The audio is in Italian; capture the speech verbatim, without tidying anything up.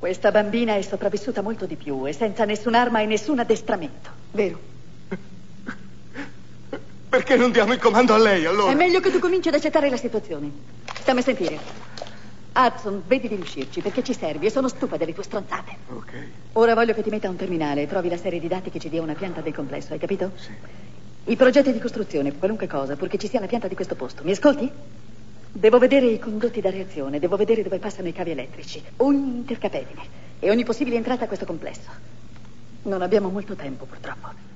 Questa bambina è sopravvissuta molto di più e senza nessun'arma e nessun addestramento, vero? Perché non diamo il comando a lei, allora? È meglio che tu cominci ad accettare la situazione. Stammi a sentire. Hudson, vedi di riuscirci, perché ci servi e sono stufa delle tue stronzate. Ok. Ora voglio che ti metta a un terminale e trovi la serie di dati che ci dia una pianta del complesso, hai capito? Sì. I progetti di costruzione, qualunque cosa, purché ci sia la pianta di questo posto. Mi ascolti? Devo vedere i condotti da reazione, devo vedere dove passano i cavi elettrici, ogni intercapedine e ogni possibile entrata a questo complesso. Non abbiamo molto tempo, purtroppo.